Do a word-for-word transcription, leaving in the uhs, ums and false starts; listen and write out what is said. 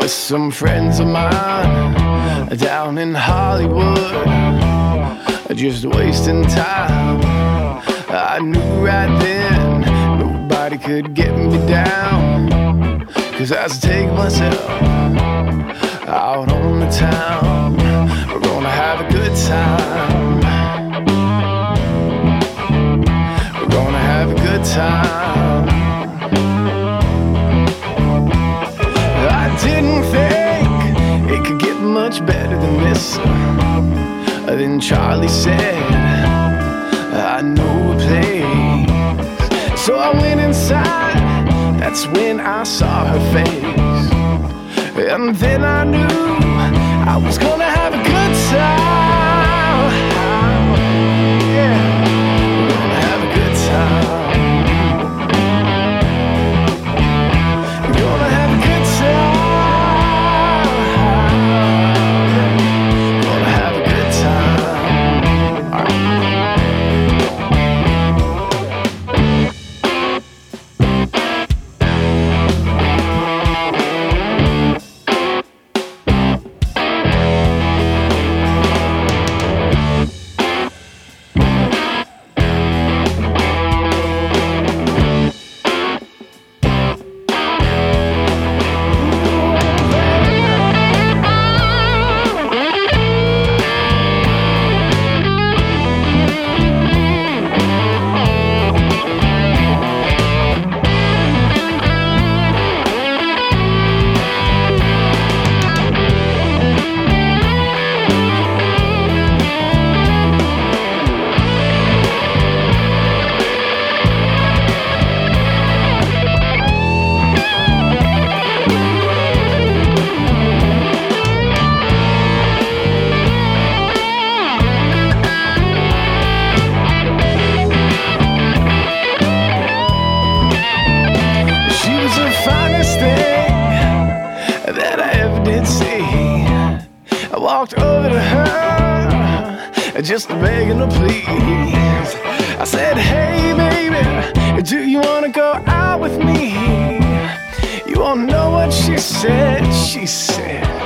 with some friends of mine down in Hollywood, just wasting time. I knew right then nobody could get me down, 'cause I was taking myself out on the town. We're gonna have a good time. We're gonna have a good time. I didn't think it could get much better than this. Then Charlie said, I know a place. So I went inside, that's when I saw her face. And then I knew I was gonna have a good time. Yeah, we're gonna have a good time. We're gonna have a good time. Gonna have a good time. All right. That I ever did see. I walked over to her, just begging her please. I said, hey baby, do you wanna go out with me? You won't know what she said. She said,